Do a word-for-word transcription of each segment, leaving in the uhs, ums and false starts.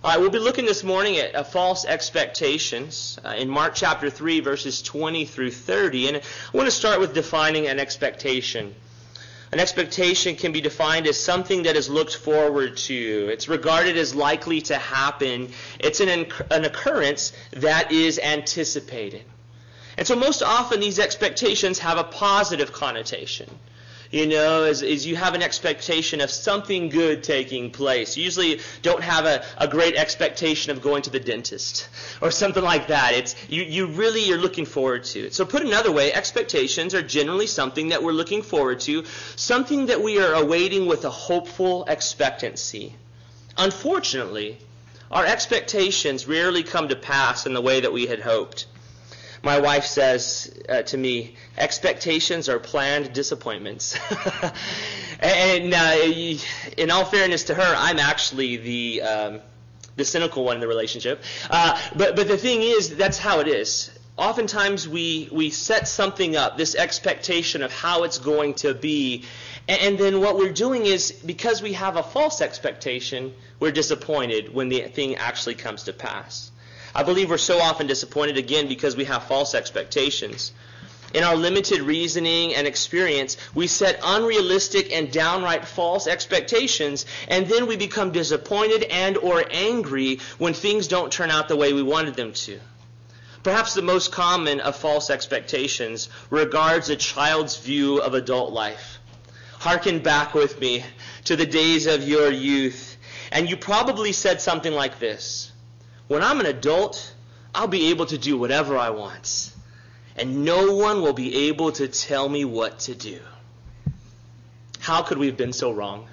All right, we'll be looking this morning at uh, false expectations uh, in Mark chapter three, verses twenty through thirty. And I want to start with defining an expectation. An expectation can be defined as something that is looked forward to. It's regarded as likely to happen. It's an, inc- an occurrence that is anticipated. And so most often these expectations have a positive connotation. You know, as, as you have an expectation of something good taking place. You usually don't have a, a great expectation of going to the dentist or something like that. It's you, you really are looking forward to it. So put another way, expectations are generally something that we're looking forward to, something that we are awaiting with a hopeful expectancy. Unfortunately, our expectations rarely come to pass in the way that we had hoped. My wife says uh, to me, expectations are planned disappointments. and uh, in all fairness to her, I'm actually the um, the cynical one in the relationship. Uh, but but the thing is, that's how it is. Oftentimes we, we set something up, this expectation of how it's going to be, and, and then what we're doing is, because we have a false expectation, we're disappointed when the thing actually comes to pass. I believe we're so often disappointed again because we have false expectations. In our limited reasoning and experience, we set unrealistic and downright false expectations, and then we become disappointed and or angry when things don't turn out the way we wanted them to. Perhaps the most common of false expectations regards a child's view of adult life. Hearken back with me to the days of your youth, and you probably said something like this: when I'm an adult, I'll be able to do whatever I want, and no one will be able to tell me what to do. How could we have been so wrong?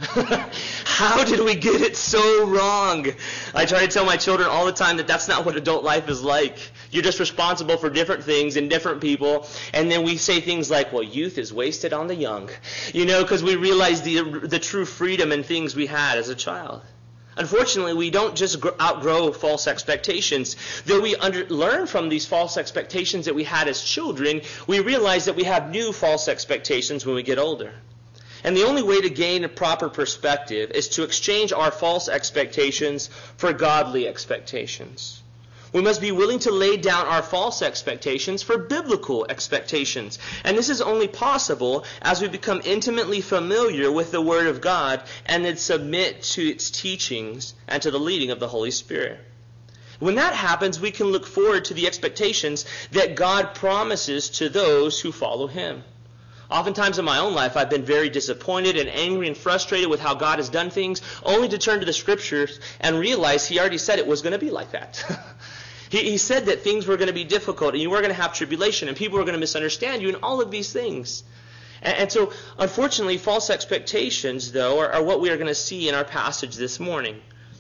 How did we get it so wrong? I try to tell my children all the time that that's not what adult life is like. You're just responsible for different things and different people, and then we say things like, well, youth is wasted on the young, you know, because we realize the the true freedom and things we had as a child. Unfortunately, we don't just outgrow false expectations. Though we under, learn from these false expectations that we had as children, we realize that we have new false expectations when we get older. And the only way to gain a proper perspective is to exchange our false expectations for godly expectations. We must be willing to lay down our false expectations for biblical expectations. And this is only possible as we become intimately familiar with the Word of God and then submit to its teachings and to the leading of the Holy Spirit. When that happens, we can look forward to the expectations that God promises to those who follow Him. Oftentimes in my own life, I've been very disappointed and angry and frustrated with how God has done things, only to turn to the Scriptures and realize He already said it was going to be like that. He, he said that things were going to be difficult and you were going to have tribulation and people were going to misunderstand you and all of these things. And, and so, unfortunately, false expectations, though, are, are what we are going to see in our passage this morning.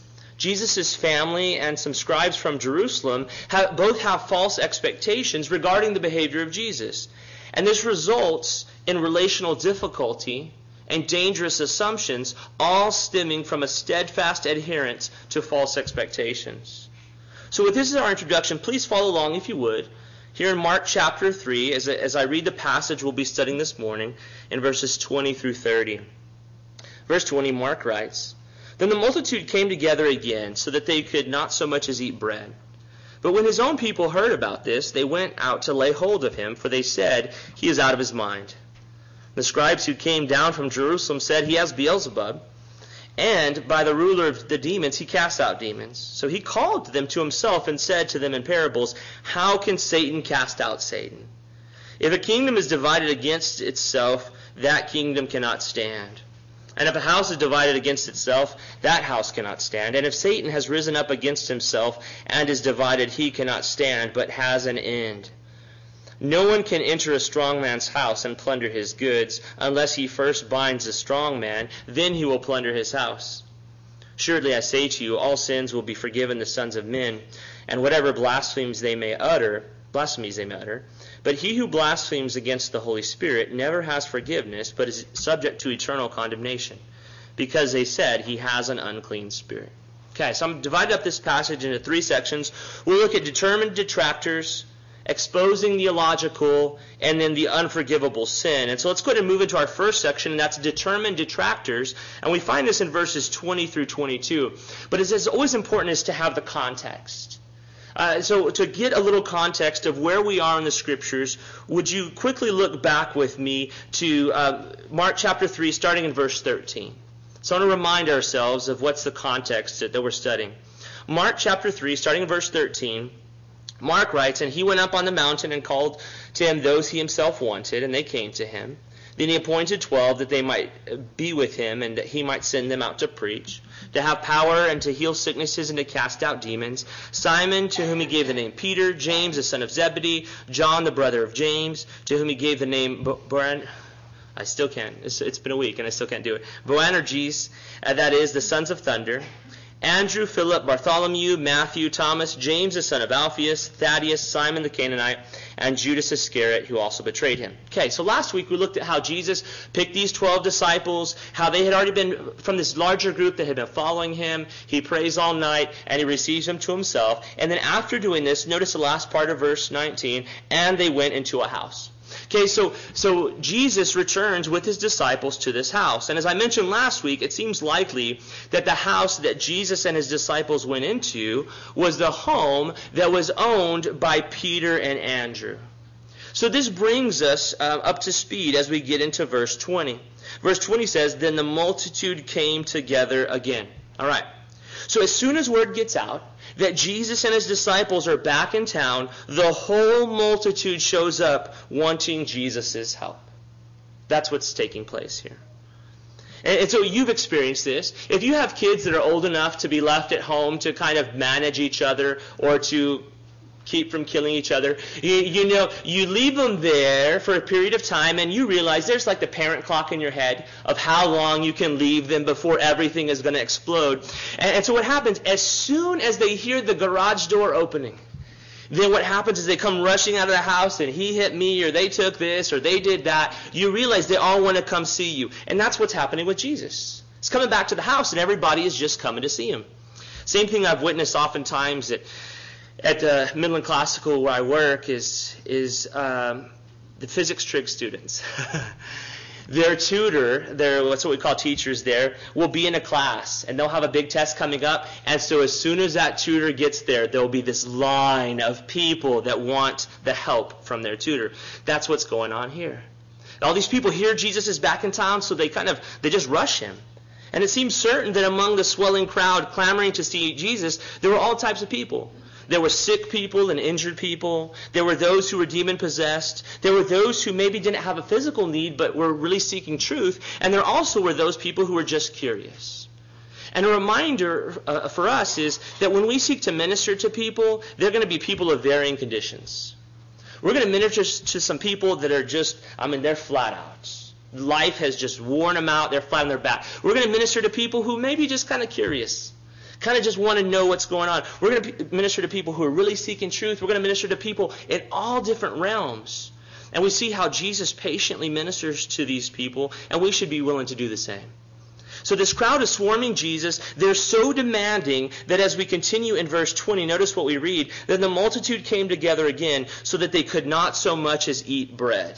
Jesus' family and some scribes from Jerusalem have, both have false expectations regarding the behavior of Jesus. And this results in relational difficulty and dangerous assumptions, all stemming from a steadfast adherence to false expectations. So with this as our introduction, please follow along if you would. Here in Mark chapter three, as, as I read the passage we'll be studying this morning, in verses twenty through thirty. Verse twenty, Mark writes, "Then the multitude came together again, so that they could not so much as eat bread. But when his own people heard about this, they went out to lay hold of him, for they said, 'He is out of his mind.' The scribes who came down from Jerusalem said, 'He has Beelzebub, and by the ruler of the demons he casts out demons.' So he called them to himself and said to them in parables, 'How can Satan cast out Satan? If a kingdom is divided against itself, that kingdom cannot stand. And if a house is divided against itself, that house cannot stand. And if Satan has risen up against himself and is divided, he cannot stand, but has an end. No one can enter a strong man's house and plunder his goods, unless he first binds the strong man, then he will plunder his house. Surely I say to you, all sins will be forgiven the sons of men, and whatever blasphemies they may utter, blasphemies they may utter. But he who blasphemes against the Holy Spirit never has forgiveness, but is subject to eternal condemnation, because they said he has an unclean spirit.'" Okay, so I'm divided up this passage into three sections. We'll look at determined detractors exposing the illogical, and then the unforgivable sin. And so let's go ahead and move into our first section, and that's determined detractors. And we find this in verses twenty through twenty-two. But it's, it's always important is to have the context. Uh, so to get a little context of where we are in the Scriptures, would you quickly look back with me to uh, Mark chapter three, starting in verse thirteen. So I want to remind ourselves of what's the context that, that we're studying. Mark chapter three, starting in verse thirteen, Mark writes, "And he went up on the mountain and called to him those he himself wanted, and they came to him. Then he appointed twelve that they might be with him, and that he might send them out to preach, to have power, and to heal sicknesses, and to cast out demons. Simon, to whom he gave the name Peter, James, the son of Zebedee, John, the brother of James, to whom he gave the name Boan." I still can't. It's, it's been a week, and I still can't do it. Boanerges, uh, that is, the sons of thunder. Andrew, Philip, Bartholomew, Matthew, Thomas, James the son of Alphaeus, Thaddeus, Simon the Canaanite, and Judas Iscariot, who also betrayed him. Okay, so last week we looked at how Jesus picked these twelve disciples, how they had already been from this larger group that had been following him. He prays all night, and he receives them to himself. And then after doing this, notice the last part of verse nineteen, and they went into a house. Okay, so so Jesus returns with his disciples to this house. And as I mentioned last week, it seems likely that the house that Jesus and his disciples went into was the home that was owned by Peter and Andrew. So this brings us uh, up to speed as we get into verse twenty. Verse twenty says, "Then the multitude came together again." All right. So as soon as word gets out that Jesus and his disciples are back in town, the whole multitude shows up wanting Jesus' help. That's what's taking place here. And, and so you've experienced this. If you have kids that are old enough to be left at home to kind of manage each other or to keep from killing each other, you, you know, you leave them there for a period of time and you realize there's like the parent clock in your head of how long you can leave them before everything is going to explode. And, and so what happens, as soon as they hear the garage door opening, then what happens is they come rushing out of the house and he hit me or they took this or they did that. You realize they all want to come see you. And that's what's happening with Jesus. He's coming back to the house and everybody is just coming to see him. Same thing I've witnessed oftentimes at At uh, Midland Classical, where I work, is is um, the physics trig students. Their tutor, their what's what we call teachers there, will be in a class, and they'll have a big test coming up. And so as soon as that tutor gets there, there will be this line of people that want the help from their tutor. That's what's going on here. All these people hear Jesus is back in town, so they kind of they just rush him. And it seems certain that among the swelling crowd clamoring to see Jesus, there were all types of people. There were sick people and injured people. There were those who were demon-possessed. There were those who maybe didn't have a physical need but were really seeking truth. And there also were those people who were just curious. And a reminder uh, for us is that when we seek to minister to people, they're going to be people of varying conditions. We're going to minister to some people that are just, I mean, they're flat out. Life has just worn them out. They're flat on their back. We're going to minister to people who may be just kind of curious. Kind of just want to know what's going on. We're going to minister to people who are really seeking truth. We're going to minister to people in all different realms. And we see how Jesus patiently ministers to these people, and we should be willing to do the same. So this crowd is swarming Jesus. They're so demanding that as we continue in verse twenty, notice what we read. Then the multitude came together again so that they could not so much as eat bread.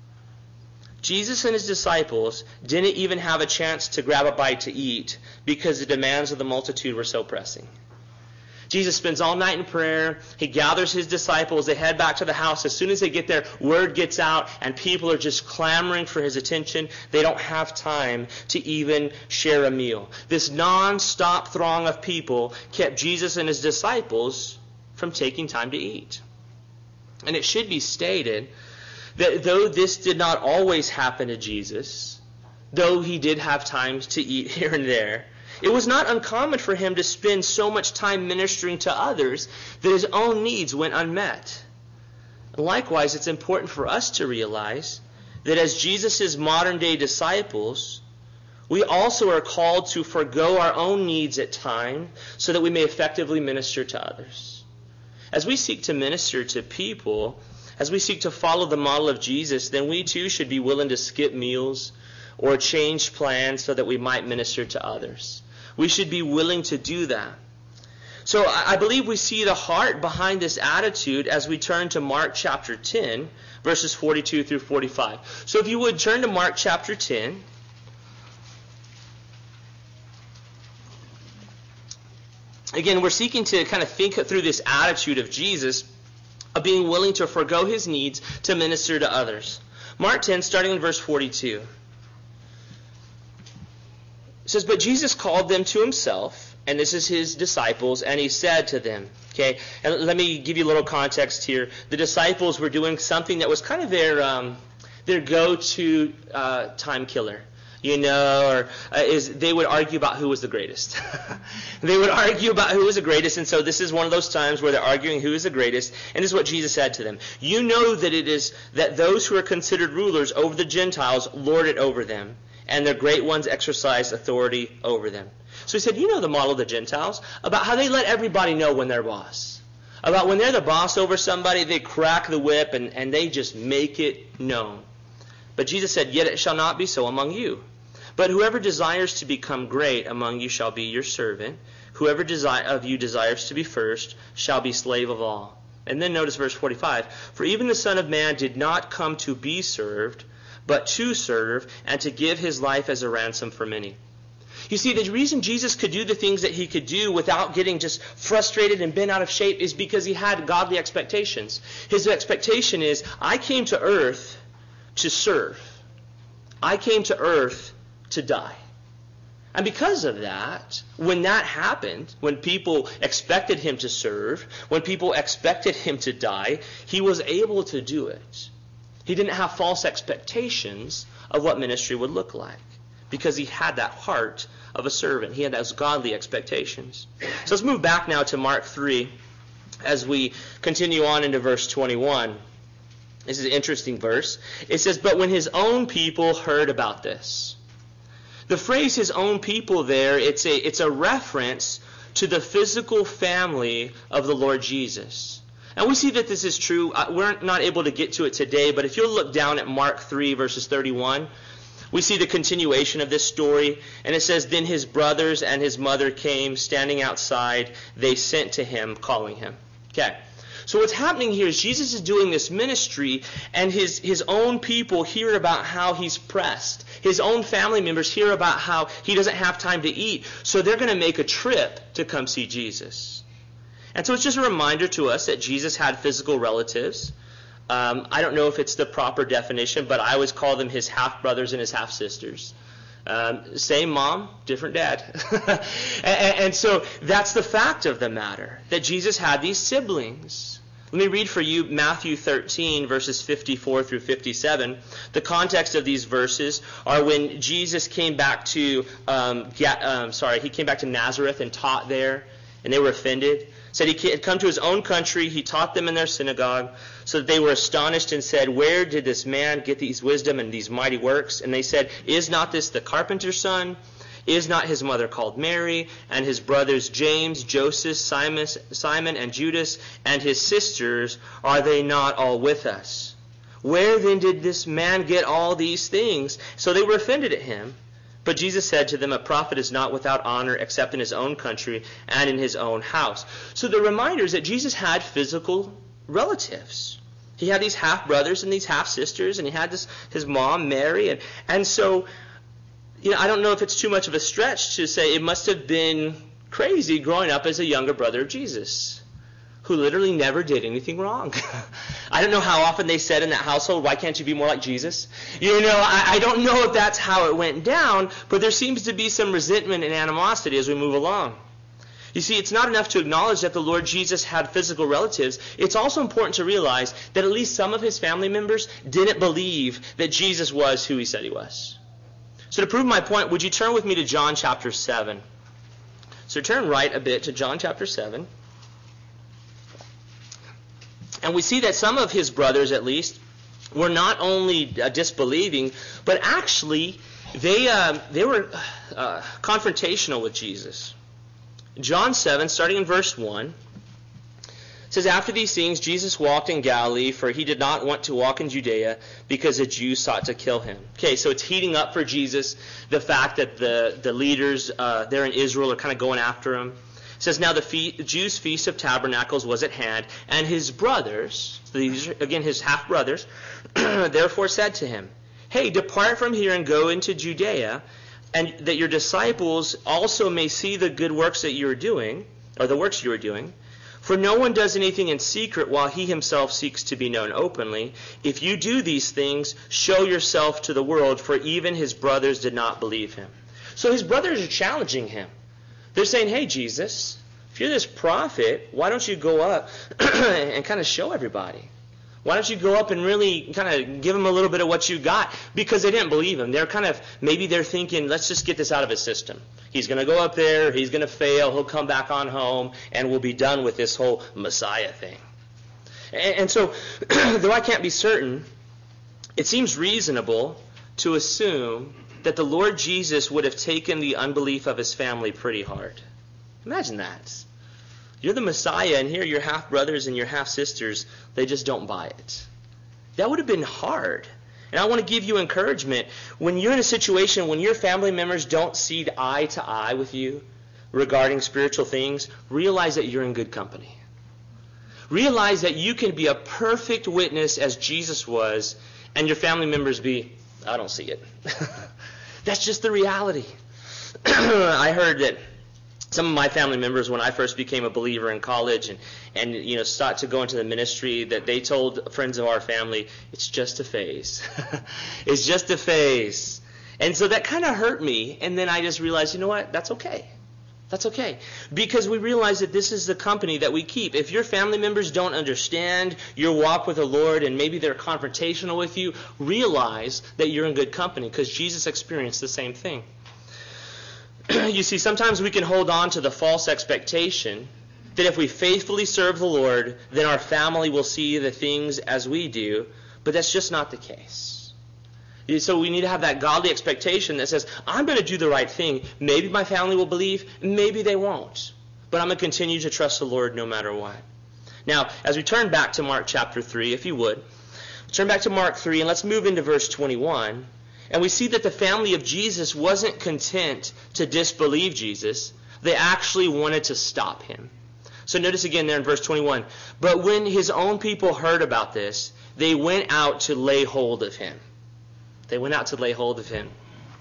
Jesus and his disciples didn't even have a chance to grab a bite to eat because the demands of the multitude were so pressing. Jesus spends all night in prayer. He gathers his disciples. They head back to the house. As soon as they get there, word gets out, and people are just clamoring for his attention. They don't have time to even share a meal. This non-stop throng of people kept Jesus and his disciples from taking time to eat. And it should be stated that though this did not always happen to Jesus, though he did have times to eat here and there, it was not uncommon for him to spend so much time ministering to others that his own needs went unmet. Likewise, it's important for us to realize that as Jesus' modern-day disciples, we also are called to forego our own needs at times so that we may effectively minister to others. As we seek to minister to people, as we seek to follow the model of Jesus, then we too should be willing to skip meals or change plans so that we might minister to others. We should be willing to do that. So I believe we see the heart behind this attitude as we turn to Mark chapter ten, verses forty-two through forty-five. So if you would turn to Mark chapter ten. Again, we're seeking to kind of think through this attitude of Jesus of being willing to forego his needs to minister to others. Mark ten, starting in verse forty-two. It says, "But Jesus called them to himself," and this is his disciples, "and he said to them," okay, and let me give you a little context here. The disciples were doing something that was kind of their um, their go-to uh, time killer. You know, or uh, is they would argue about who was the greatest. They would argue about who was the greatest, and so this is one of those times where they're arguing who is the greatest, and this is what Jesus said to them. "You know that it is that those who are considered rulers over the Gentiles lord it over them, and their great ones exercise authority over them." So he said, you know the model of the Gentiles, about how they let everybody know when they're boss. About when they're the boss over somebody, they crack the whip, and, and they just make it known. But Jesus said, "Yet it shall not be so among you. But whoever desires to become great among you shall be your servant. Whoever desi- of you desires to be first shall be slave of all." And then notice verse forty-five. "For even the Son of Man did not come to be served, but to serve, and to give his life as a ransom for many." You see, the reason Jesus could do the things that he could do without getting just frustrated and bent out of shape is because he had godly expectations. His expectation is, I came to earth to serve. I came to earth to die. And because of that, when that happened, when people expected him to serve, when people expected him to die, he was able to do it. He didn't have false expectations of what ministry would look like because he had that heart of a servant. He had those godly expectations. So let's move back now to Mark three as we continue on into verse twenty-one. This is an interesting verse. It says, "But when his own people heard about this." The phrase "his own people" there, it's a, it's a reference to the physical family of the Lord Jesus. And we see that this is true. We're not able to get to it today, but if you'll look down at Mark three, verses thirty-one, we see the continuation of this story. And it says, "Then his brothers and his mother came, standing outside. They sent to him, calling him." Okay. So what's happening here is Jesus is doing this ministry, and his, his own people hear about how he's pressed. His own family members hear about how he doesn't have time to eat. So they're going to make a trip to come see Jesus. And so it's just a reminder to us that Jesus had physical relatives. Um, I don't know if it's the proper definition, but I always call them his half-brothers and his half-sisters. Um, same mom, different dad. and, and so that's the fact of the matter, that Jesus had these siblings. Let me read for you Matthew thirteen, verses fifty-four through fifty-seven. The context of these verses are when Jesus came back to, um, um, sorry, he came back to Nazareth and taught there, and they were offended. Said he had come to his own country. He taught them in their synagogue, so that they were astonished and said, "Where did this man get these wisdom and these mighty works?" And they said, "Is not this the carpenter's son? Is not his mother called Mary, and his brothers James, Joseph, Simon, Simon, and Judas, and his sisters, are they not all with us? Where then did this man get all these things?" So they were offended at him. But Jesus said to them, "A prophet is not without honor except in his own country and in his own house." So the reminder is that Jesus had physical relatives. He had these half-brothers and these half-sisters, and he had this his mom, Mary. And, and so, you know, I don't know if it's too much of a stretch to say it must have been crazy growing up as a younger brother of Jesus, who literally never did anything wrong. I don't know how often they said in that household, "Why can't you be more like Jesus?" You know, I, I don't know if that's how it went down, but there seems to be some resentment and animosity as we move along. You see, it's not enough to acknowledge that the Lord Jesus had physical relatives. It's also important to realize that at least some of his family members didn't believe that Jesus was who he said he was. So to prove my point, would you turn with me to John chapter seven? So turn right a bit to John chapter seven. And we see that some of his brothers, at least, were not only uh, disbelieving, but actually they uh, they were uh, confrontational with Jesus. John seven, starting in verse one, says, "After these things Jesus walked in Galilee, for he did not want to walk in Judea, because the Jews sought to kill him." Okay, so it's heating up for Jesus, the fact that the, the leaders uh, there in Israel are kind of going after him. It says, now the, fe- the Jews' feast of tabernacles was at hand, and his brothers, so these are, again, his half-brothers, therefore said to him, hey, depart from here and go into Judea, and that your disciples also may see the good works that you are doing, or the works you are doing. For no one does anything in secret while he himself seeks to be known openly. If you do these things, show yourself to the world, for even his brothers did not believe him. So his brothers are challenging him. They're saying, hey, Jesus, if you're this prophet, why don't you go up and kind of show everybody? Why don't you go up and really kind of give him a little bit of what you got? Because they didn't believe him. They're kind of, maybe they're thinking, let's just get this out of his system. He's going to go up there, he's going to fail, he'll come back on home, and we'll be done with this whole Messiah thing. And, and so, though I can't be certain, it seems reasonable to assume that the Lord Jesus would have taken the unbelief of his family pretty hard. Imagine that. You're the Messiah, and here your half-brothers and your half-sisters, they just don't buy it. That would have been hard. And I want to give you encouragement. When you're in a situation when your family members don't see eye to eye with you regarding spiritual things, realize that you're in good company. Realize that you can be a perfect witness as Jesus was, and your family members be, I don't see it. That's just the reality. I heard that some of my family members, when I first became a believer in college and, and you know, started to go into the ministry, that they told friends of our family, it's just a phase. It's just a phase. And so that kind of hurt me. And then I just realized, you know what? That's okay. That's okay. Because we realize that this is the company that we keep. If your family members don't understand your walk with the Lord and maybe they're confrontational with you, realize that you're in good company because Jesus experienced the same thing. You see, sometimes we can hold on to the false expectation that if we faithfully serve the Lord, then our family will see the things as we do, but that's just not the case. So we need to have that godly expectation that says, I'm going to do the right thing. Maybe my family will believe, maybe they won't. But I'm going to continue to trust the Lord no matter what. Now, as we turn back to Mark chapter three, if you would, turn back to Mark three and let's move into verse twenty-one. And we see that the family of Jesus wasn't content to disbelieve Jesus. They actually wanted to stop him. So notice again there in verse twenty-one. But when his own people heard about this, they went out to lay hold of him. They went out to lay hold of him.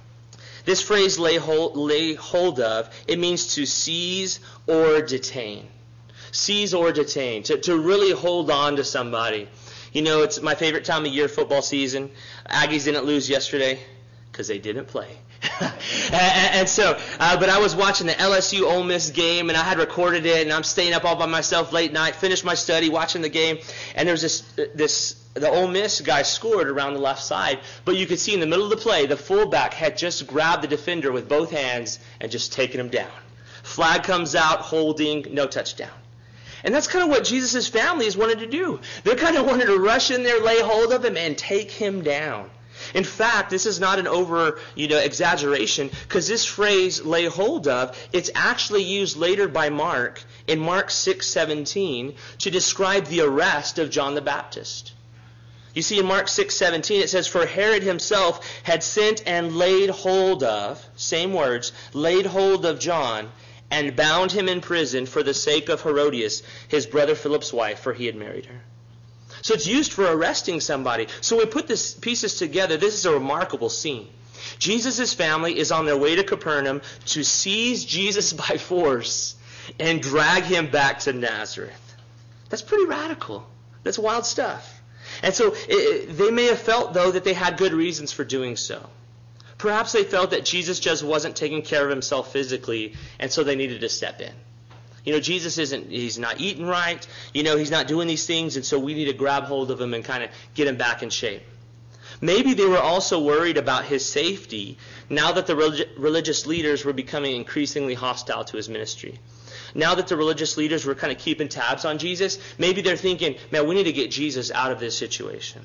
This phrase, lay hold, lay hold of, it means to seize or detain. Seize or detain. To, to really hold on to somebody. You know, it's my favorite time of year, football season. Aggies didn't lose yesterday because they didn't play. and, and so, uh, but I was watching the L S U Ole Miss game, and I had recorded it, and I'm staying up all by myself late night, finished my study, watching the game, and there's this, this, the Ole Miss guy scored around the left side, but you could see in the middle of the play, the fullback had just grabbed the defender with both hands and just taken him down. Flag comes out, holding, no touchdown. And that's kind of what Jesus' family has wanted to do. They kind of wanted to rush in there, lay hold of him, and take him down. In fact, this is not an over, you know, exaggeration, because this phrase, lay hold of, it's actually used later by Mark in Mark six seventeen to describe the arrest of John the Baptist. You see, in Mark six seventeen, it says, for Herod himself had sent and laid hold of, same words, laid hold of John, and bound him in prison for the sake of Herodias, his brother Philip's wife, for he had married her. So it's used for arresting somebody. So we put these pieces together. This is a remarkable scene. Jesus' family is on their way to Capernaum to seize Jesus by force and drag him back to Nazareth. That's pretty radical. That's wild stuff. And so it, they may have felt, though, that they had good reasons for doing so. Perhaps they felt that Jesus just wasn't taking care of himself physically, and so they needed to step in. You know, Jesus isn't, he's not eating right. You know, he's not doing these things, and so we need to grab hold of him and kind of get him back in shape. Maybe they were also worried about his safety now that the relig- religious leaders were becoming increasingly hostile to his ministry. Now that the religious leaders were kind of keeping tabs on Jesus, maybe they're thinking, man, we need to get Jesus out of this situation.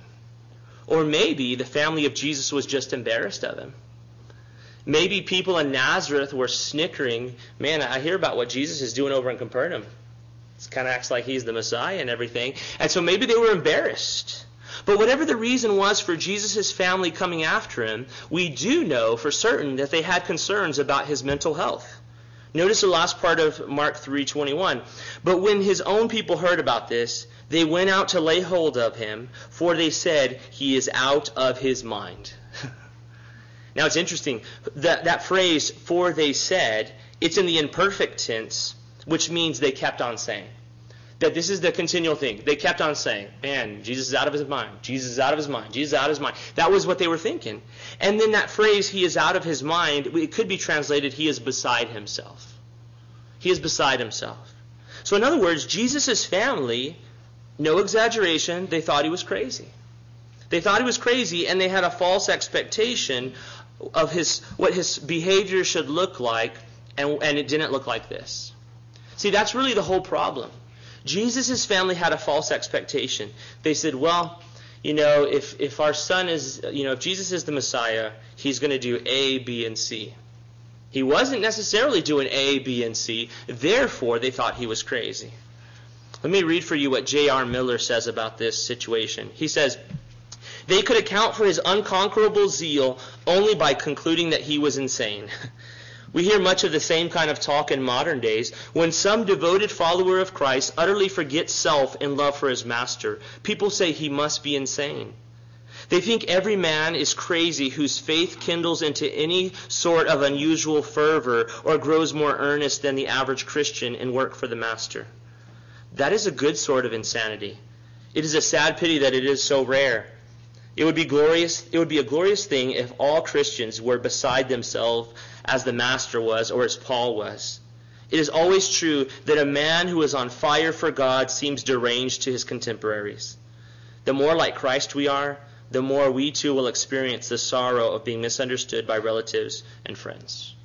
Or maybe the family of Jesus was just embarrassed of him. Maybe people in Nazareth were snickering, man, I hear about what Jesus is doing over in Capernaum. It kind of acts like he's the Messiah and everything. And so maybe they were embarrassed. But whatever the reason was for Jesus' family coming after him, we do know for certain that they had concerns about his mental health. Notice the last part of Mark three twenty-one. But when his own people heard about this, they went out to lay hold of him, for they said, he is out of his mind. Now it's interesting, that, that phrase, for they said, it's in the imperfect tense, which means they kept on saying. That this is the continual thing. They kept on saying, man, Jesus is out of his mind. Jesus is out of his mind. Jesus is out of his mind. That was what they were thinking. And then that phrase, he is out of his mind, it could be translated, he is beside himself. He is beside himself. So in other words, Jesus' family, no exaggeration, they thought he was crazy. They thought he was crazy, and they had a false expectation of his what his behavior should look like, and, and it didn't look like this. See, that's really the whole problem. Jesus' family had a false expectation. They said, well, you know, if, if our son is, you know, if Jesus is the Messiah, he's going to do A, B, and C. He wasn't necessarily doing A, B, and C. Therefore, they thought he was crazy. Let me read for you what J R Miller says about this situation. He says, they could account for his unconquerable zeal only by concluding that he was insane. We hear much of the same kind of talk in modern days when some devoted follower of Christ utterly forgets self in love for his master. People say he must be insane. They think every man is crazy whose faith kindles into any sort of unusual fervor or grows more earnest than the average Christian in work for the master. That is a good sort of insanity. It is a sad pity that it is so rare. It would be glorious. It would be a glorious thing if all Christians were beside themselves as the Master was, or as Paul was. It is always true that a man who is on fire for God seems deranged to his contemporaries. The more like Christ we are, the more we too will experience the sorrow of being misunderstood by relatives and friends.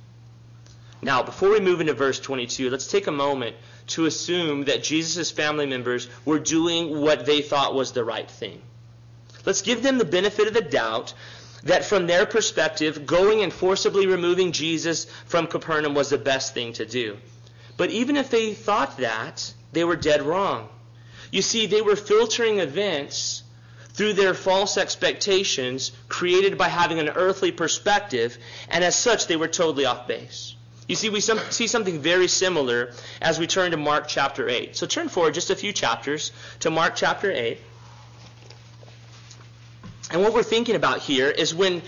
Now, before we move into verse twenty-two, let's take a moment to assume that Jesus' family members were doing what they thought was the right thing. Let's give them the benefit of the doubt that from their perspective, going and forcibly removing Jesus from Capernaum was the best thing to do. But even if they thought that, they were dead wrong. You see, they were filtering events through their false expectations created by having an earthly perspective, and as such, they were totally off base. You see, we some, see something very similar as we turn to Mark chapter eight. So turn forward just a few chapters to Mark chapter eight. And what we're thinking about here is when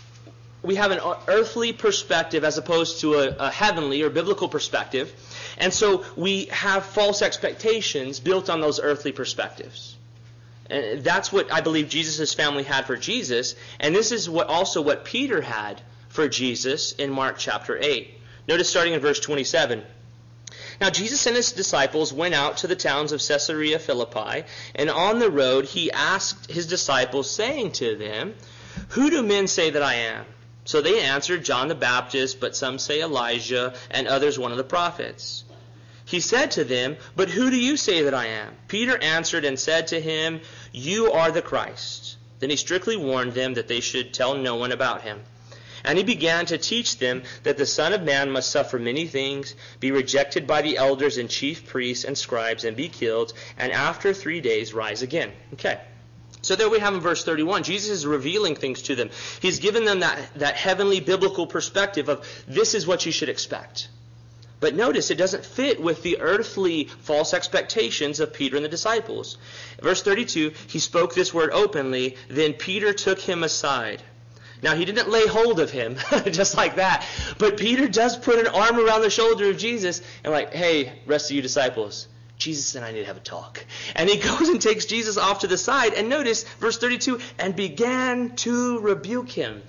we have an earthly perspective as opposed to a, a heavenly or biblical perspective. And so we have false expectations built on those earthly perspectives. And that's what I believe Jesus' family had for Jesus. And this is what also what Peter had for Jesus in Mark chapter eight. Notice starting in verse twenty-seven. Now Jesus and his disciples went out to the towns of Caesarea Philippi, and on the road he asked his disciples, saying to them, "Who do men say that I am?" So they answered, "John the Baptist, but some say Elijah, and others one of the prophets." He said to them, "But who do you say that I am?" Peter answered and said to him, "You are the Christ." Then he strictly warned them that they should tell no one about him. And he began to teach them that the Son of Man must suffer many things, be rejected by the elders and chief priests and scribes, and be killed, and after three days rise again. Okay. So there we have in verse thirty-one, Jesus is revealing things to them. He's given them that, that heavenly biblical perspective of this is what you should expect. But notice it doesn't fit with the earthly false expectations of Peter and the disciples. Verse thirty-two, he spoke this word openly, then Peter took him aside. Now, he didn't lay hold of him just like that. But Peter does put an arm around the shoulder of Jesus and like, hey, rest of you disciples, Jesus and I need to have a talk. And he goes and takes Jesus off to the side. And notice, verse thirty-two, and began to rebuke him.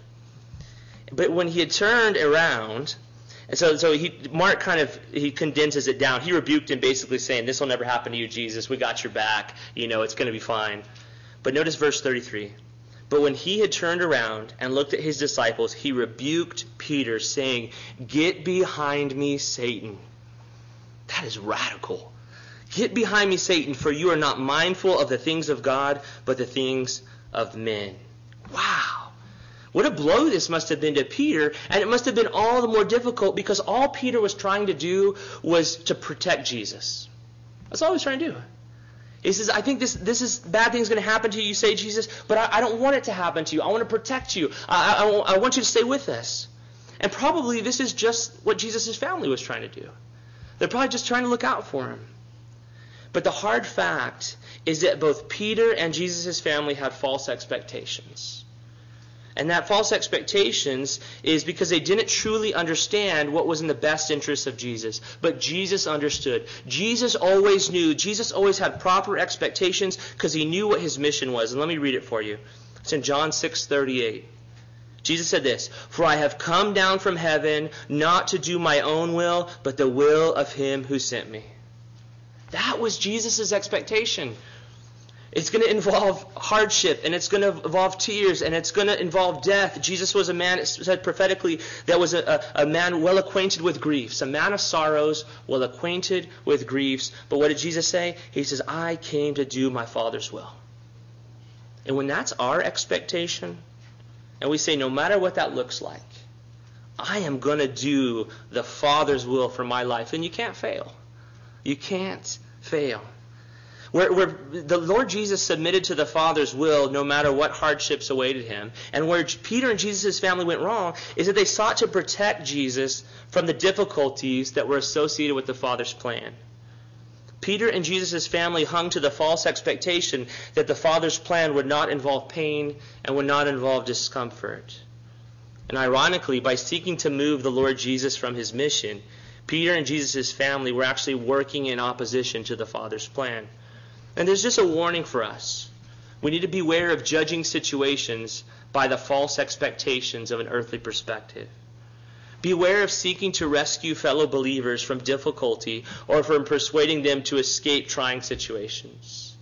But when he had turned around, and so, so he, Mark kind of, he condenses it down. He rebuked him basically saying, this will never happen to you, Jesus. We got your back. You know, it's going to be fine. But notice verse thirty-three. But when he had turned around and looked at his disciples, he rebuked Peter, saying, "Get behind me, Satan." That is radical. "Get behind me, Satan, for you are not mindful of the things of God, but the things of men." Wow. What a blow this must have been to Peter, and it must have been all the more difficult because all Peter was trying to do was to protect Jesus. That's all he was trying to do. He says, I think this this is bad things going to happen to you, you say, Jesus, but I, I don't want it to happen to you. I want to protect you. I, I, I want you to stay with us. And probably this is just what Jesus' family was trying to do. They're probably just trying to look out for him. But the hard fact is that both Peter and Jesus' family had false expectations. And that false expectations is because they didn't truly understand what was in the best interest of Jesus. But Jesus understood. Jesus always knew. Jesus always had proper expectations because he knew what his mission was. And let me read it for you. It's in John six thirty-eight. Jesus said this, "For I have come down from heaven not to do my own will, but the will of him who sent me." That was Jesus' expectation. It's going to involve hardship, and it's going to involve tears, and it's going to involve death. Jesus was a man, it said prophetically, that was a, a, a man well acquainted with griefs, a man of sorrows, well acquainted with griefs. But what did Jesus say? He says, "I came to do my Father's will." And when that's our expectation, and we say, no matter what that looks like, I am going to do the Father's will for my life, and you can't fail. You can't fail. Where, where the Lord Jesus submitted to the Father's will no matter what hardships awaited him. And where Peter and Jesus' family went wrong is that they sought to protect Jesus from the difficulties that were associated with the Father's plan. Peter and Jesus' family hung to the false expectation that the Father's plan would not involve pain and would not involve discomfort. And ironically, by seeking to move the Lord Jesus from his mission, Peter and Jesus' family were actually working in opposition to the Father's plan. And there's just a warning for us. We need to beware of judging situations by the false expectations of an earthly perspective. Beware of seeking to rescue fellow believers from difficulty or from persuading them to escape trying situations.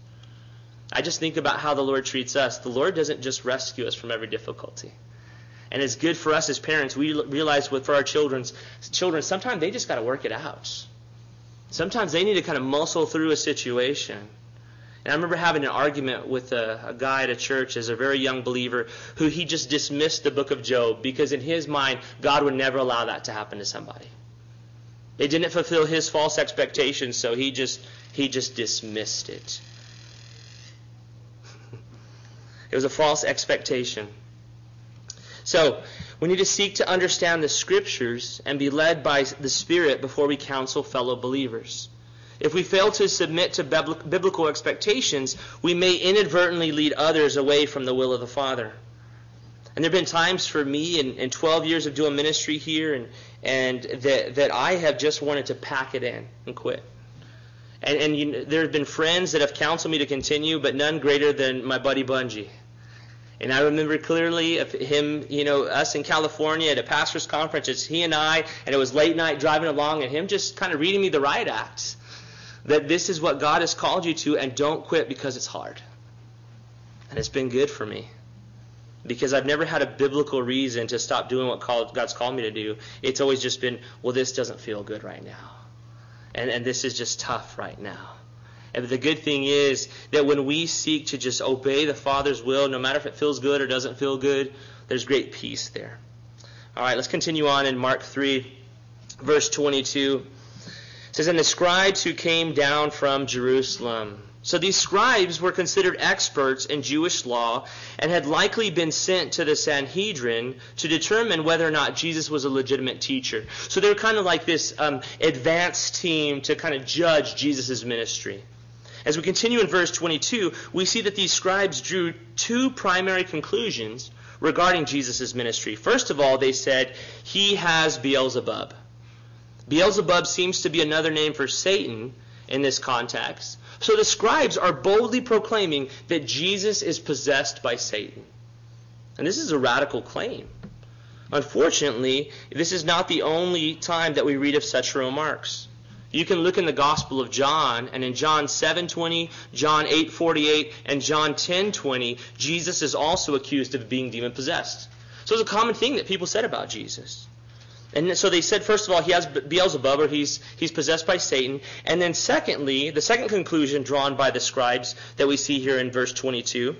I just think about how the Lord treats us. The Lord doesn't just rescue us from every difficulty. And it's good for us as parents. We realize with for our children's children, sometimes they just got to work it out. Sometimes they need to kind of muscle through a situation. And I remember having an argument with a, a guy at a church as a very young believer who he just dismissed the book of Job because in his mind, God would never allow that to happen to somebody. It didn't fulfill his false expectations, so he just he just dismissed it. It was a false expectation. So, we need to seek to understand the Scriptures and be led by the Spirit before we counsel fellow believers. If we fail to submit to biblical expectations, we may inadvertently lead others away from the will of the Father. And there have been times for me in, in twelve years of doing ministry here and, and that, that I have just wanted to pack it in and quit. And, and you, there have been friends that have counseled me to continue, but none greater than my buddy Bungie. And I remember clearly of him, you know, us in California at a pastor's conference. It's he and I, and it was late night driving along, and him just kind of reading me the riot act. That this is what God has called you to, and don't quit because it's hard. And it's been good for me. Because I've never had a biblical reason to stop doing what God's called me to do. It's always just been, well, this doesn't feel good right now. And, and this is just tough right now. And the good thing is that when we seek to just obey the Father's will, no matter if it feels good or doesn't feel good, there's great peace there. All right, let's continue on in Mark three, verse twenty-two. It says, "And the scribes who came down from Jerusalem." So these scribes were considered experts in Jewish law and had likely been sent to the Sanhedrin to determine whether or not Jesus was a legitimate teacher. So they were kind of like this um, advanced team to kind of judge Jesus' ministry. As we continue in verse twenty-two, we see that these scribes drew two primary conclusions regarding Jesus' ministry. First of all, they said, he has Beelzebub. Beelzebub seems to be another name for Satan in this context. So the scribes are boldly proclaiming that Jesus is possessed by Satan. And this is a radical claim. Unfortunately, this is not the only time that we read of such remarks. You can look in the Gospel of John, and in John seven twenty, John eight forty-eight, and John ten twenty, Jesus is also accused of being demon-possessed. So it's a common thing that people said about Jesus. And so they said, first of all, he has Beelzebub, or he's he's possessed by Satan. And then secondly, the second conclusion drawn by the scribes that we see here in verse twenty-two,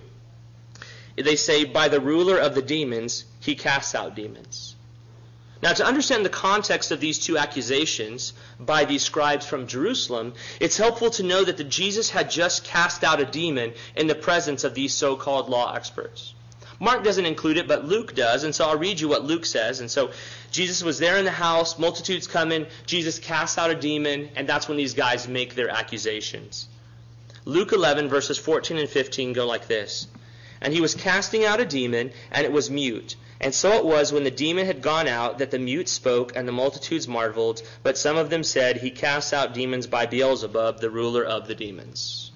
they say, by the ruler of the demons, he casts out demons. Now, to understand the context of these two accusations by these scribes from Jerusalem, it's helpful to know that the Jesus had just cast out a demon in the presence of these so-called law experts. Mark doesn't include it, but Luke does, and so I'll read you what Luke says. And so Jesus was there in the house, multitudes come in, Jesus casts out a demon, and that's when these guys make their accusations. Luke eleven, verses fourteen and fifteen go like this. And he was casting out a demon, and it was mute. And so it was when the demon had gone out that the mute spoke, and the multitudes marveled. But some of them said, he casts out demons by Beelzebub, the ruler of the demons.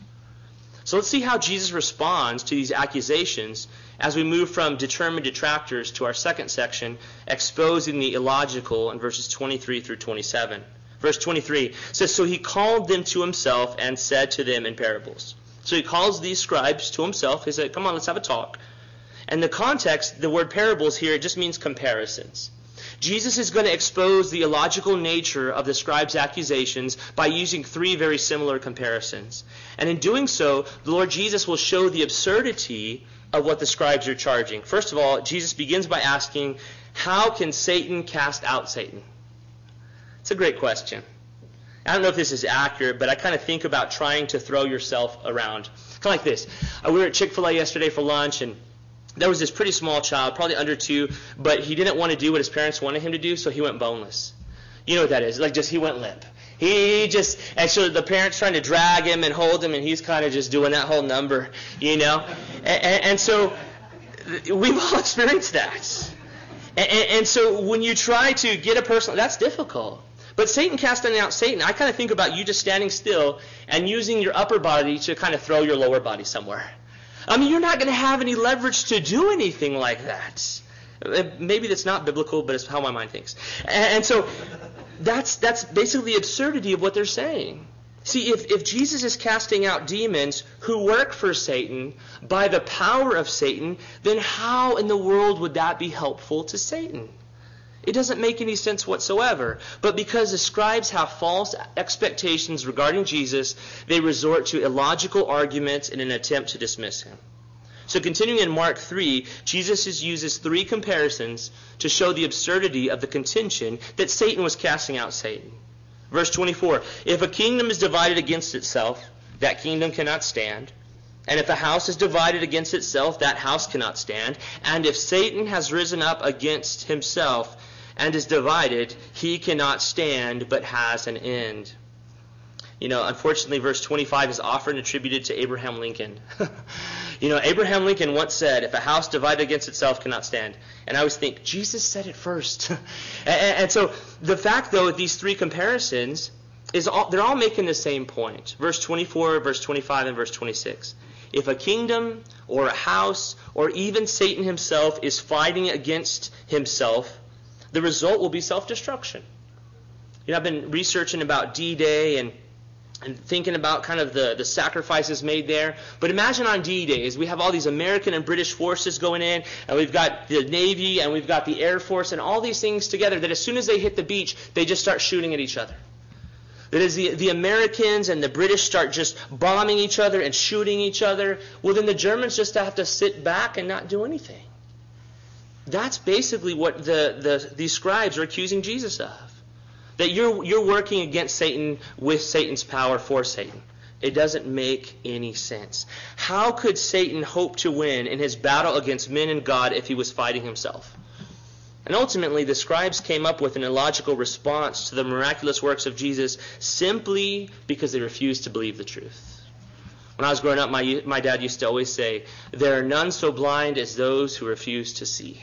So let's see how Jesus responds to these accusations as we move from determined detractors to our second section, exposing the illogical, in verses twenty-three through twenty-seven. Verse twenty-three says, so he called them to himself and said to them in parables. So he calls these scribes to himself. He said, come on, let's have a talk. And the context, the word parables here, it just means comparisons. Jesus is going to expose the illogical nature of the scribes' accusations by using three very similar comparisons. And in doing so, the Lord Jesus will show the absurdity of what the scribes are charging. First of all, Jesus begins by asking, how can Satan cast out Satan? It's a great question. I don't know if this is accurate, but I kind of think about trying to throw yourself around. Kind of like this. Uh, we were at Chick-fil-A yesterday for lunch, and there was this pretty small child, probably under two, but he didn't want to do what his parents wanted him to do, so he went boneless. You know what that is? Like just he went limp. He just, and so the parents trying to drag him and hold him, and he's kind of just doing that whole number, you know? And, and, and so we've all experienced that. And, and so when you try to get a person, that's difficult. But Satan casting out Satan, I kind of think about you just standing still and using your upper body to kind of throw your lower body somewhere. I mean, you're not going to have any leverage to do anything like that. Maybe that's not biblical, but it's how my mind thinks. And so that's that's basically the absurdity of what they're saying. See, if, if Jesus is casting out demons who work for Satan by the power of Satan, then how in the world would that be helpful to Satan? It doesn't make any sense whatsoever. But because the scribes have false expectations regarding Jesus, they resort to illogical arguments in an attempt to dismiss him. So continuing in Mark three, Jesus uses three comparisons to show the absurdity of the contention that Satan was casting out Satan. Verse twenty-four, if a kingdom is divided against itself, that kingdom cannot stand. And if a house is divided against itself, that house cannot stand. And if Satan has risen up against himself and is divided, he cannot stand, but has an end. You know, unfortunately, verse twenty-five is often attributed to Abraham Lincoln. You know, Abraham Lincoln once said, if a house divided against itself cannot stand. And I always think, Jesus said it first. and, and so the fact, though, of these three comparisons, is all, they're all making the same point. Verse twenty-four, verse twenty-five, and verse twenty-six. If a kingdom or a house or even Satan himself is fighting against himself, the result will be self-destruction. You know, I've been researching about D-Day and, and thinking about kind of the, the sacrifices made there. But imagine on D-Day, as we have all these American and British forces going in, and we've got the Navy and we've got the Air Force and all these things together, that as soon as they hit the beach, they just start shooting at each other. That as the, the Americans and the British start just bombing each other and shooting each other, well, then the Germans just have to sit back and not do anything. That's basically what the, the these scribes are accusing Jesus of. That you're you're working against Satan with Satan's power for Satan. It doesn't make any sense. How could Satan hope to win in his battle against men and God if he was fighting himself? And ultimately, the scribes came up with an illogical response to the miraculous works of Jesus simply because they refused to believe the truth. When I was growing up, my my dad used to always say, there are none so blind as those who refuse to see.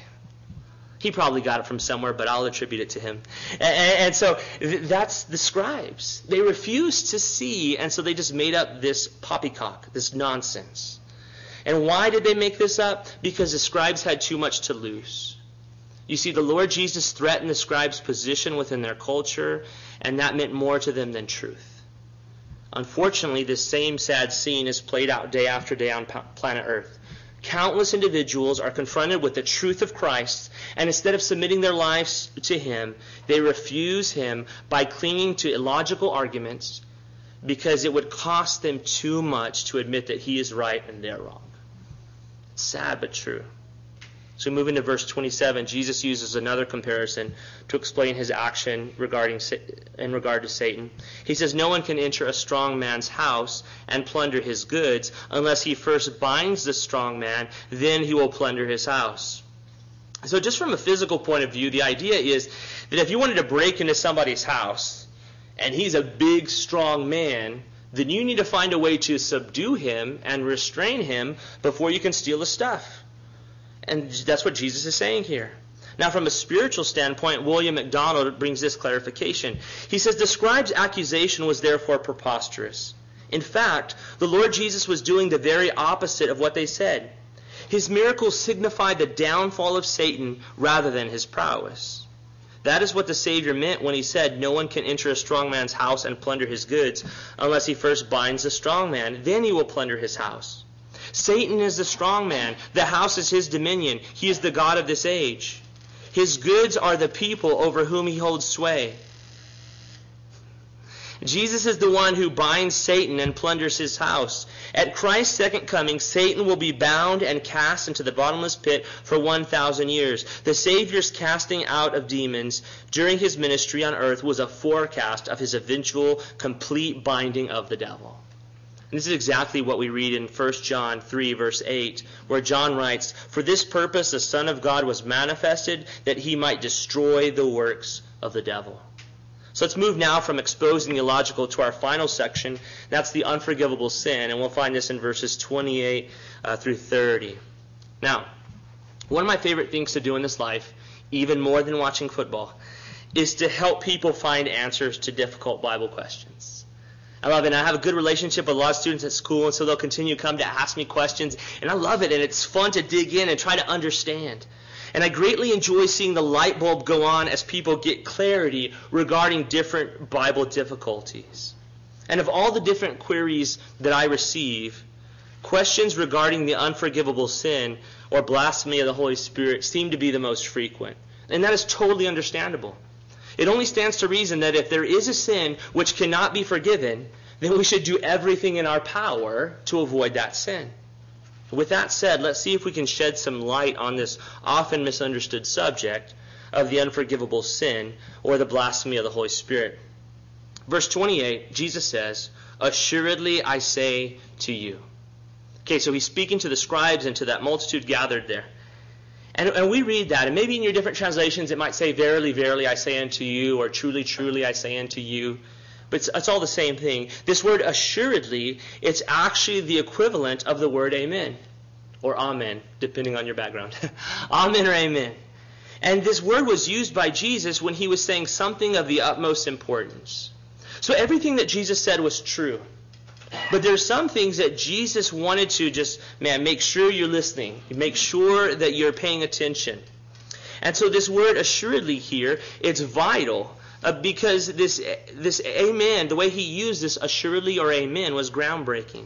He probably got it from somewhere, but I'll attribute it to him. And, and so that's the scribes. They refused to see, and so they just made up this poppycock, this nonsense. And why did they make this up? Because the scribes had too much to lose. You see, the Lord Jesus threatened the scribes' position within their culture, and that meant more to them than truth. Unfortunately, this same sad scene is played out day after day on planet Earth. Countless individuals are confronted with the truth of Christ, and instead of submitting their lives to Him, they refuse Him by clinging to illogical arguments because it would cost them too much to admit that He is right and they're wrong. Sad but true. So we move into verse twenty-seven. Jesus uses another comparison to explain his action regarding in regard to Satan. He says, "No one can enter a strong man's house and plunder his goods unless he first binds the strong man, then he will plunder his house." So just from a physical point of view, the idea is that if you wanted to break into somebody's house and he's a big, strong man, then you need to find a way to subdue him and restrain him before you can steal the stuff. And that's what Jesus is saying here. Now, from a spiritual standpoint, William MacDonald brings this clarification. He says, "The scribe's accusation was therefore preposterous. In fact, the Lord Jesus was doing the very opposite of what they said. His miracles signified the downfall of Satan rather than his prowess. That is what the Savior meant when he said, 'No one can enter a strong man's house and plunder his goods unless he first binds the strong man. Then he will plunder his house.' Satan is the strong man. The house is his dominion. He is the god of this age. His goods are the people over whom he holds sway. Jesus is the one who binds Satan and plunders his house. At Christ's second coming, Satan will be bound and cast into the bottomless pit for one thousand years. The Savior's casting out of demons during his ministry on earth was a forecast of his eventual complete binding of the devil." And this is exactly what we read in First John three, verse eight, where John writes, "For this purpose the Son of God was manifested, that he might destroy the works of the devil." So let's move now from exposing the illogical to our final section. That's the unforgivable sin, and we'll find this in verses twenty-eight uh, through thirty. Now, one of my favorite things to do in this life, even more than watching football, is to help people find answers to difficult Bible questions. I love it. And I have a good relationship with a lot of students at school, and so they'll continue to come to ask me questions. And I love it, and it's fun to dig in and try to understand. And I greatly enjoy seeing the light bulb go on as people get clarity regarding different Bible difficulties. And of all the different queries that I receive, questions regarding the unforgivable sin or blasphemy of the Holy Spirit seem to be the most frequent. And that is totally understandable. It only stands to reason that if there is a sin which cannot be forgiven, then we should do everything in our power to avoid that sin. With that said, let's see if we can shed some light on this often misunderstood subject of the unforgivable sin or the blasphemy of the Holy Spirit. Verse twenty-eight, Jesus says, "Assuredly I say to you." Okay, so he's speaking to the scribes and to that multitude gathered there. And, and we read that, and maybe in your different translations it might say, "Verily, verily, I say unto you," or "Truly, truly, I say unto you." But it's, it's all the same thing. This word assuredly, it's actually the equivalent of the word amen, or amen, depending on your background. Amen or amen. And this word was used by Jesus when he was saying something of the utmost importance. So everything that Jesus said was true. But there are some things that Jesus wanted to just, man, make sure you're listening. Make sure that you're paying attention. And so this word assuredly here, it's vital uh, because this, this amen, the way he used this assuredly or amen was groundbreaking.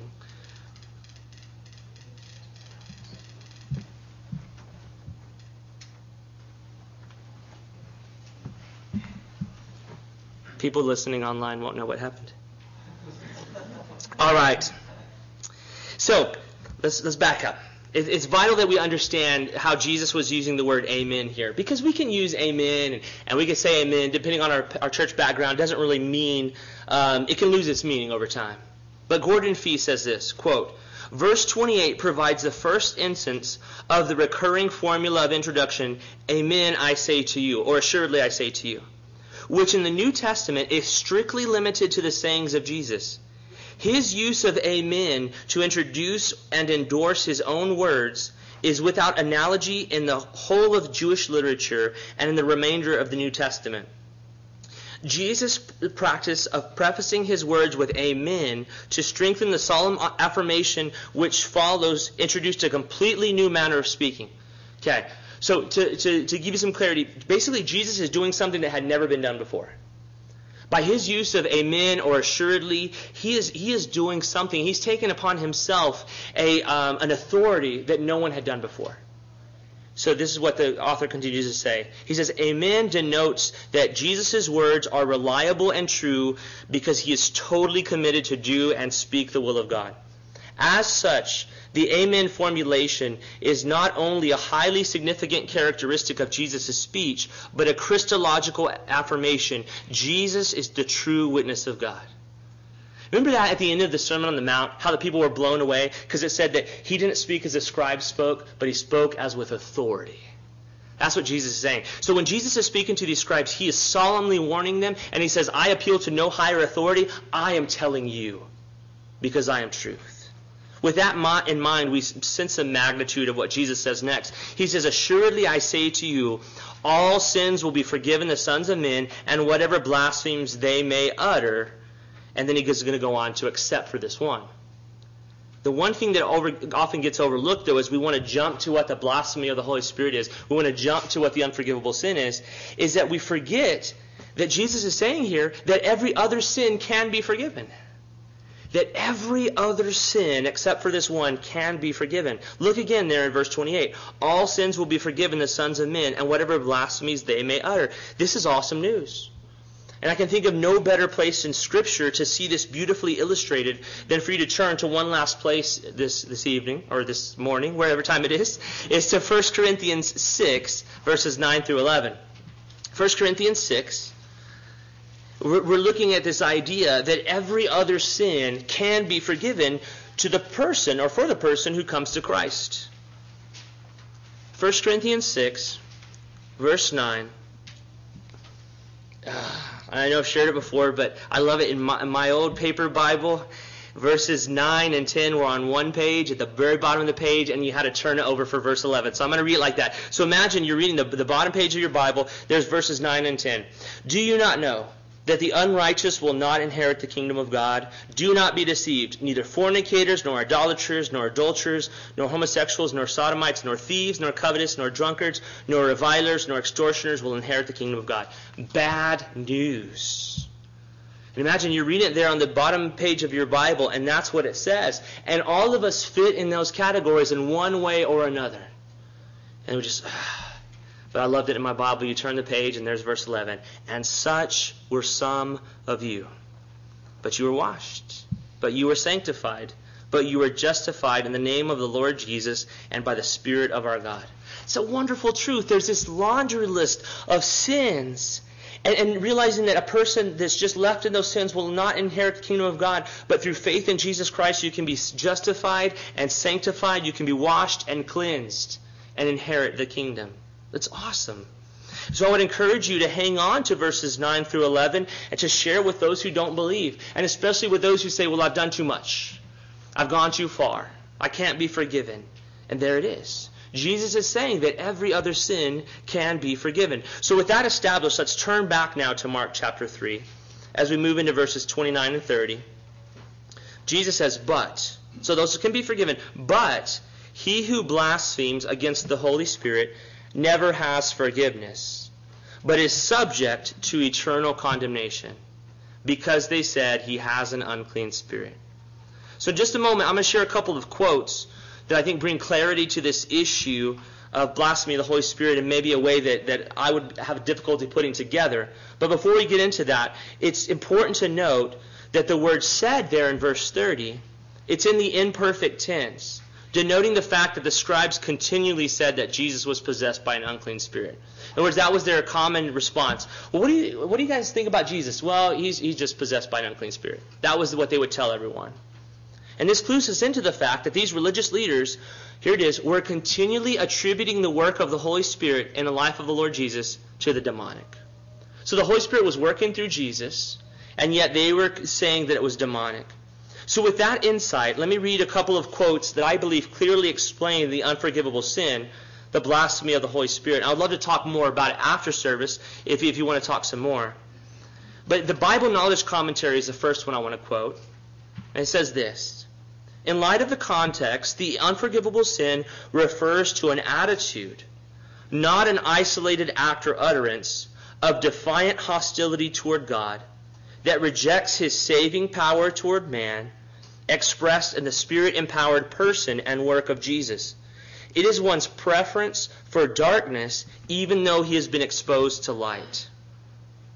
People listening online won't know what happened. All right. So let's let's back up. It, it's vital that we understand how Jesus was using the word amen here, because we can use amen and, and we can say amen depending on our our church background. It doesn't really mean um, it can lose its meaning over time. But Gordon Fee says this, quote, "Verse twenty-eight provides the first instance of the recurring formula of introduction, amen I say to you, or assuredly I say to you, which in the New Testament is strictly limited to the sayings of Jesus. His use of amen to introduce and endorse his own words is without analogy in the whole of Jewish literature and in the remainder of the New Testament. Jesus' practice of prefacing his words with amen to strengthen the solemn affirmation which follows introduced a completely new manner of speaking." Okay, so to, to, to give you some clarity, basically Jesus is doing something that had never been done before. By his use of amen or assuredly, he is he is doing something. He's taken upon himself a um, an authority that no one had done before. So this is what the author continues to say. He says, amen denotes that Jesus' words are reliable and true because he is totally committed to do and speak the will of God. As such, the amen formulation is not only a highly significant characteristic of Jesus' speech, but a Christological affirmation. Jesus is the true witness of God. Remember that at the end of the Sermon on the Mount, how the people were blown away? Because it said that he didn't speak as the scribes spoke, but he spoke as with authority. That's what Jesus is saying. So when Jesus is speaking to these scribes, he is solemnly warning them, and he says, I appeal to no higher authority. I am telling you, because I am truth. With that in mind, we sense the magnitude of what Jesus says next. He says, assuredly I say to you, all sins will be forgiven the sons of men, and whatever blasphemies they may utter. And then he is going to go on to except for this one. The one thing that over, often gets overlooked, though, is we want to jump to what the blasphemy of the Holy Spirit is. We want to jump to what the unforgivable sin is, is that we forget that Jesus is saying here that every other sin can be forgiven. That every other sin, except for this one, can be forgiven. Look again there in verse twenty-eight. All sins will be forgiven the sons of men, and whatever blasphemies they may utter. This is awesome news. And I can think of no better place in Scripture to see this beautifully illustrated than for you to turn to one last place this, this evening, or this morning, wherever time it is. It's to First Corinthians six, verses nine through eleven. First Corinthians six. We're looking at this idea that every other sin can be forgiven to the person or for the person who comes to Christ. First Corinthians six, verse nine. Uh, I know I've shared it before, but I love it. In my, in my old paper Bible, verses nine and ten were on one page at the very bottom of the page, and you had to turn it over for verse eleven. So I'm going to read it like that. So imagine you're reading the, the bottom page of your Bible. There's verses nine and ten. Do you not know that the unrighteous will not inherit the kingdom of God? Do not be deceived. Neither fornicators, nor idolaters, nor adulterers, nor homosexuals, nor sodomites, nor thieves, nor covetous, nor drunkards, nor revilers, nor extortioners will inherit the kingdom of God. Bad news. And imagine you're reading it there on the bottom page of your Bible, and that's what it says. And all of us fit in those categories in one way or another. And we just... But I loved it in my Bible. You turn the page, and there's verse eleven. And such were some of you. But you were washed. But you were sanctified. But you were justified in the name of the Lord Jesus and by the Spirit of our God. It's a wonderful truth. There's this laundry list of sins. And, and realizing that a person that's just left in those sins will not inherit the kingdom of God. But through faith in Jesus Christ, you can be justified and sanctified. You can be washed and cleansed and inherit the kingdom. It's awesome. So I would encourage you to hang on to verses nine through eleven and to share with those who don't believe. And especially with those who say, well, I've done too much. I've gone too far. I can't be forgiven. And there it is. Jesus is saying that every other sin can be forgiven. So with that established, let's turn back now to Mark chapter three as we move into verses twenty-nine and thirty. Jesus says, but, so those can be forgiven, but he who blasphemes against the Holy Spirit never has forgiveness, but is subject to eternal condemnation, because they said he has an unclean spirit. So in just a moment, I'm going to share a couple of quotes that I think bring clarity to this issue of blasphemy of the Holy Spirit in maybe a way that, that I would have difficulty putting together. But before we get into that, it's important to note that the word said there in verse thirty, it's in the imperfect tense, denoting the fact that the scribes continually said that Jesus was possessed by an unclean spirit. In other words, that was their common response. Well, what do you what do you guys think about Jesus? Well, he's he's just possessed by an unclean spirit. That was what they would tell everyone. And this clues us into the fact that these religious leaders, here it is, were continually attributing the work of the Holy Spirit in the life of the Lord Jesus to the demonic. So the Holy Spirit was working through Jesus, and yet they were saying that it was demonic. So with that insight, let me read a couple of quotes that I believe clearly explain the unforgivable sin, the blasphemy of the Holy Spirit. I would love to talk more about it after service if you, if you want to talk some more. But the Bible Knowledge Commentary is the first one I want to quote. And it says this: in light of the context, the unforgivable sin refers to an attitude, not an isolated act or utterance, of defiant hostility toward God that rejects his saving power toward man, expressed in the Spirit-empowered person and work of Jesus. It is one's preference for darkness even though he has been exposed to light.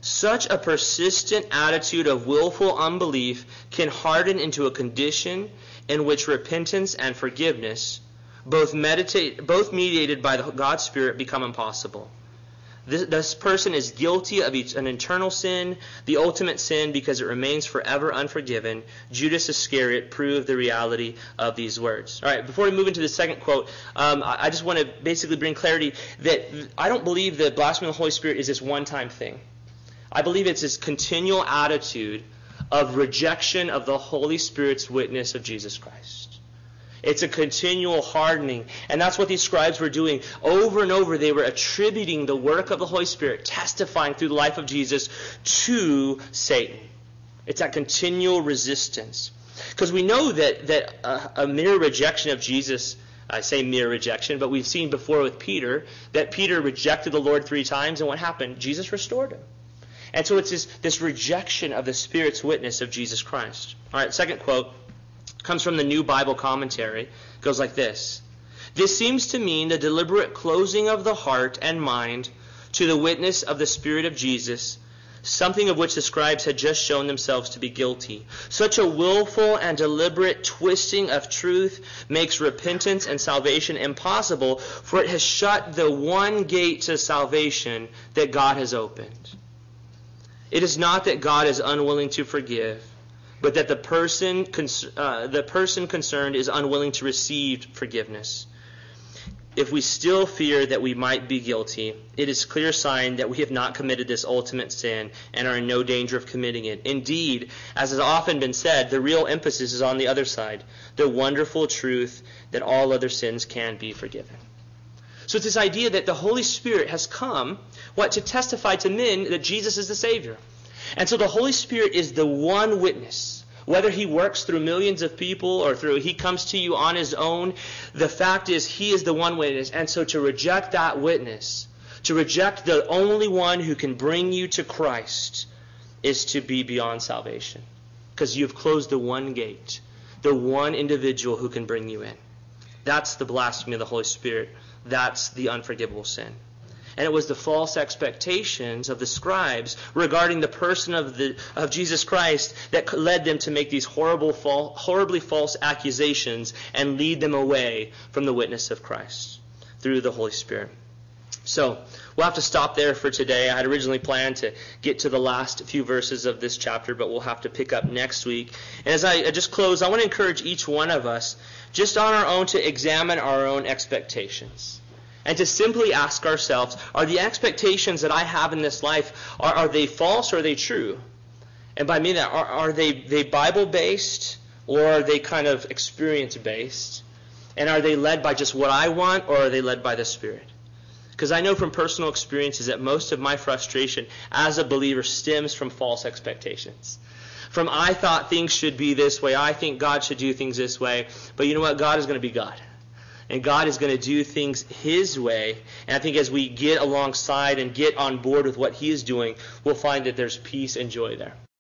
Such a persistent attitude of willful unbelief can harden into a condition in which repentance and forgiveness, both meditate, both mediated by the God's Spirit, become impossible. This, this person is guilty of each, an internal sin, the ultimate sin, because it remains forever unforgiven. Judas Iscariot proved the reality of these words. All right, before we move into the second quote, um, I, I just want to basically bring clarity that I don't believe that blasphemy of the Holy Spirit is this one-time thing. I believe it's this continual attitude of rejection of the Holy Spirit's witness of Jesus Christ. It's a continual hardening. And that's what these scribes were doing. Over and over, they were attributing the work of the Holy Spirit, testifying through the life of Jesus, to Satan. It's that continual resistance. Because we know that, that a, a mere rejection of Jesus, I say mere rejection, but we've seen before with Peter, that Peter rejected the Lord three times, and what happened? Jesus restored him. And so it's this, this rejection of the Spirit's witness of Jesus Christ. All right, second quote comes from the New Bible Commentary. It goes like this. This seems to mean the deliberate closing of the heart and mind to the witness of the Spirit of Jesus, something of which the scribes had just shown themselves to be guilty. Such a willful and deliberate twisting of truth makes repentance and salvation impossible, for it has shut the one gate to salvation that God has opened. It is not that God is unwilling to forgive, but that the person, uh, the person concerned is unwilling to receive forgiveness. If we still fear that we might be guilty, it is a clear sign that we have not committed this ultimate sin and are in no danger of committing it. Indeed, as has often been said, the real emphasis is on the other side, the wonderful truth that all other sins can be forgiven. So it's this idea that the Holy Spirit has come, what, to testify to men that Jesus is the Savior. And so the Holy Spirit is the one witness. Whether he works through millions of people or through he comes to you on his own, the fact is he is the one witness. And so to reject that witness, to reject the only one who can bring you to Christ, is to be beyond salvation. Because you've closed the one gate, the one individual who can bring you in. That's the blasphemy of the Holy Spirit. That's the unforgivable sin. And it was the false expectations of the scribes regarding the person of the of Jesus Christ that led them to make these horrible, fal- horribly false accusations and lead them away from the witness of Christ through the Holy Spirit. So we'll have to stop there for today. I had originally planned to get to the last few verses of this chapter, but we'll have to pick up next week. And as I just close, I want to encourage each one of us, just on our own, to examine our own expectations. And to simply ask ourselves, are the expectations that I have in this life, are, are they false or are they true? And by meaning that, are, are they, they Bible-based or are they kind of experience-based? And are they led by just what I want or are they led by the Spirit? Because I know from personal experiences that most of my frustration as a believer stems from false expectations. From I thought things should be this way, I think God should do things this way, but you know what? God is going to be God. And God is going to do things His way. And I think as we get alongside and get on board with what He is doing, we'll find that there's peace and joy there.